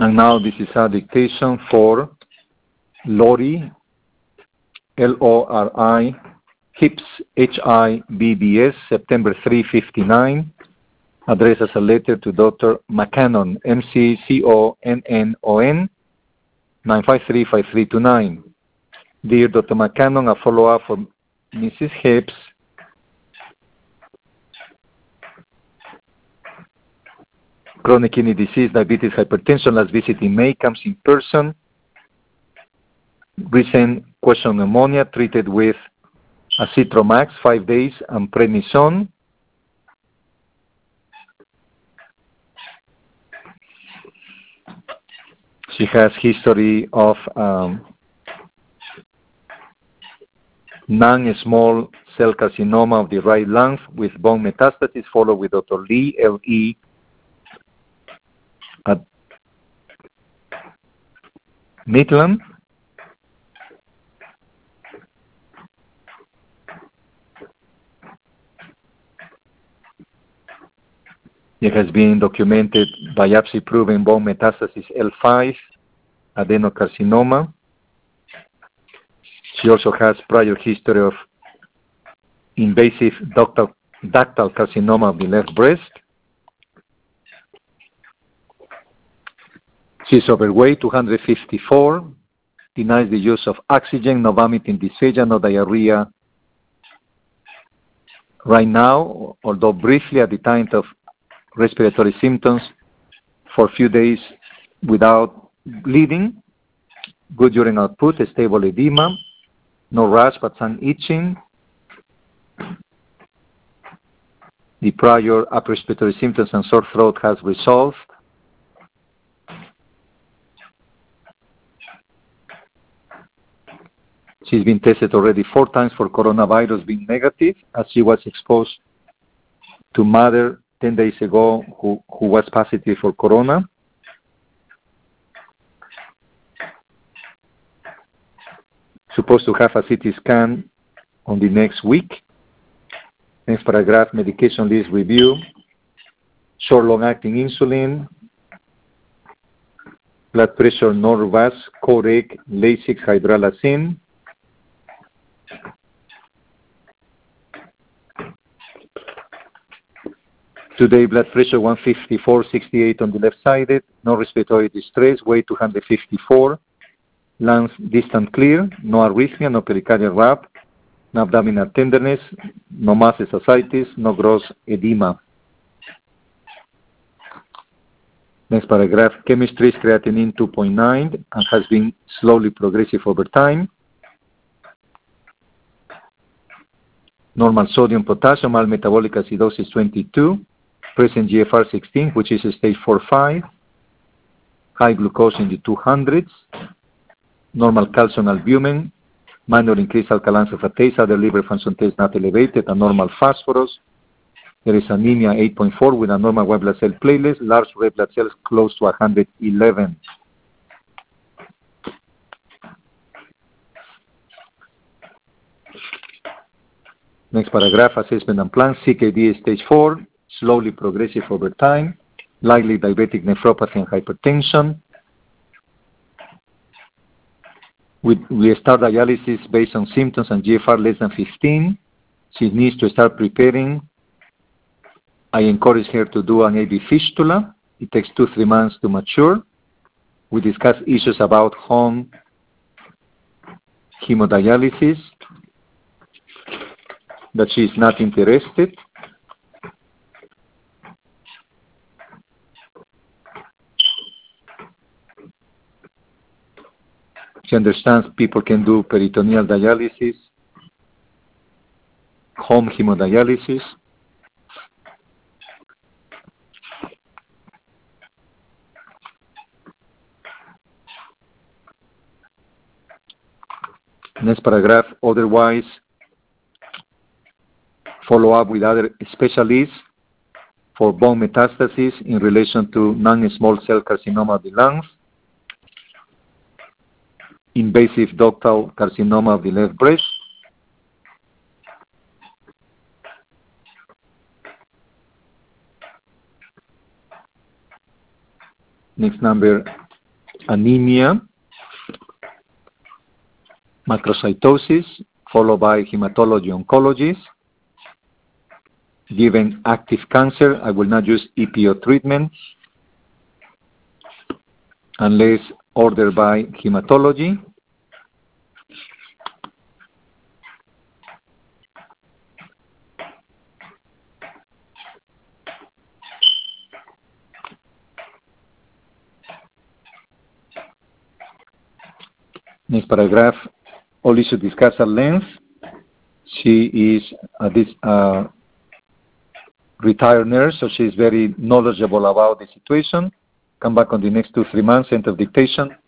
And now this is a dictation for Lori, Lori, HIBS, HIBBS, September 359. Addressed as a letter to Dr. McCannon, McConnon, 9535329. Dear Dr. McCannon, a follow-up for Mrs. Hibbs. Chronic kidney disease, diabetes, hypertension. Last visit in May, comes in person. Recent question pneumonia, treated with Azithromax 5 days and prednisone. She has history of non-small cell carcinoma of the right lung with bone metastasis, followed with Dr. Lee, L.E. at Midland. It has been documented biopsy-proven bone metastasis L5, adenocarcinoma. She also has prior history of invasive ductal carcinoma of the left breast. She's overweight, 254, denies the use of oxygen, no vomiting, dysphagia, no diarrhea. Right now, although briefly at the time of respiratory symptoms, for a few days without bleeding, good urine output, stable edema, no rash but some itching. The prior upper respiratory symptoms and sore throat has resolved. She's been tested already 4 times for coronavirus, being negative, as she was exposed to mother 10 days ago who was positive for corona. Supposed to have a CT scan on the next week. Next paragraph, medication list review. Short long-acting insulin, blood pressure, Norvasc, Coreg, Lasix, hydralazine. Today, blood pressure 154/68 on the left-sided, no respiratory distress, weight 254, lungs distant clear, no arrhythmia, no pericardial rap, no abdominal tenderness, no muscle ascites, no gross edema. Next paragraph, chemistry is creatinine 2.9 and has been slowly progressive over time. Normal sodium, potassium, mild metabolic acidosis 22. Present GFR 16, which is stage 4-5, high glucose in the 200s, normal calcium albumin, minor increased alkaline phosphatase, other liver function tests not elevated, and normal phosphorus. There is anemia 8.4 with a normal white blood cell platelets, large red blood cells close to 111. Next paragraph, assessment and plan, CKD stage 4, slowly progressive over time, likely diabetic nephropathy and hypertension. We start dialysis based on symptoms and GFR less than 15. She needs to start preparing. I encourage her to do an AV fistula. It takes 2-3 months to mature. We discuss issues about home hemodialysis, that she is not interested. She understands people can do peritoneal dialysis, home hemodialysis. Next paragraph, otherwise, follow up with other specialists for bone metastasis in relation to non-small cell carcinoma of the lungs, invasive ductal carcinoma of the left breast, next number, anemia, macrocytosis, followed by hematology oncologist. Given active cancer, I will not use EPO treatment unless ordered by hematology. Next paragraph, all issues discussed at length. She is this retired nurse, so she is very knowledgeable about the situation. Come back on the next 2-3 months, end of dictation.